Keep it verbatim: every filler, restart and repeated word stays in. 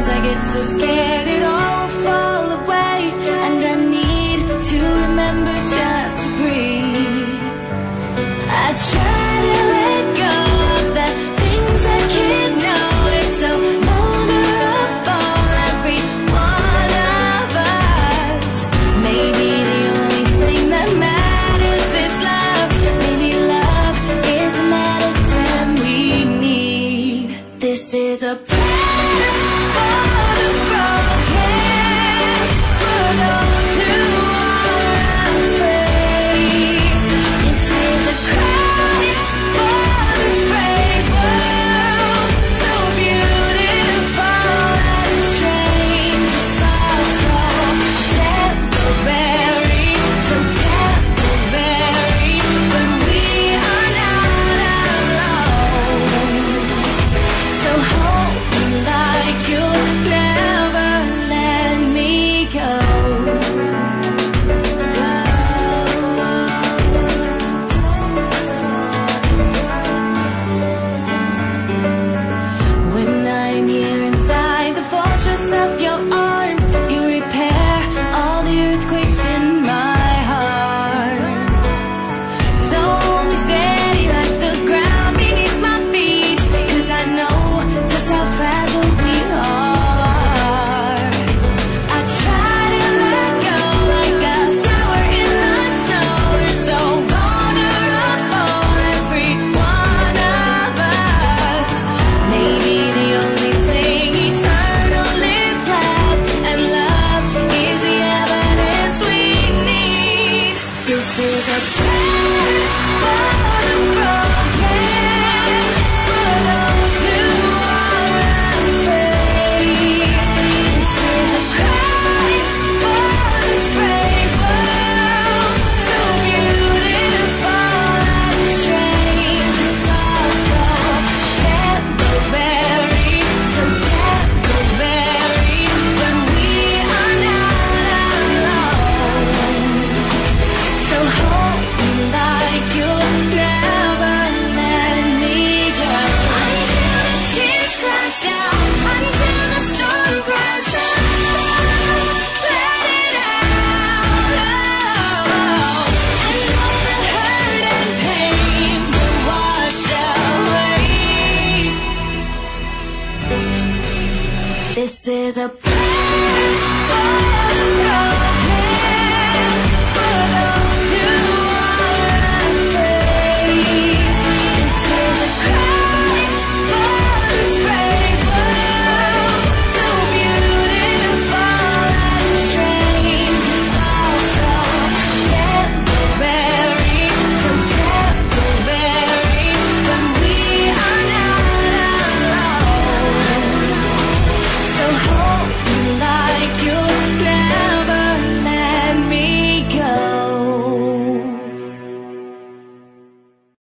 Sometimes I get so scared it all will fall away, and I need to remember just to breathe. I try to let go of the things I can't know. It's so vulnerable, every one of us. Maybe the only thing that matters is love. Maybe love is the medicine we need. This is a prayer for the broken, for those who are afraid. This is a cry for this brave world, so beautiful and strange. It's all so temporary, so temporary, but we are not alone. So hold me like you'll never let me go. When I'm here inside the fortress of your arms, you repair all the earthquakes in my heart. So hold me steady like the ground beneath my feet, 'cause I know just how fragile we all are. I try to let go like a flower in the snow. We're so vulnerable, every one of us. Maybe the only thing eternal is love, and love is the evidence we need. This is a prayer for the broken, for those who are afraid. This is a cry for this brave world, so beautiful and strange. It's all so temporary, so temporary, but we are not alone. So hold me like you'll never let me go. Until the tears crash down, until the storm cries out, let it out, oh, and all the hurt and pain will wash away. This is a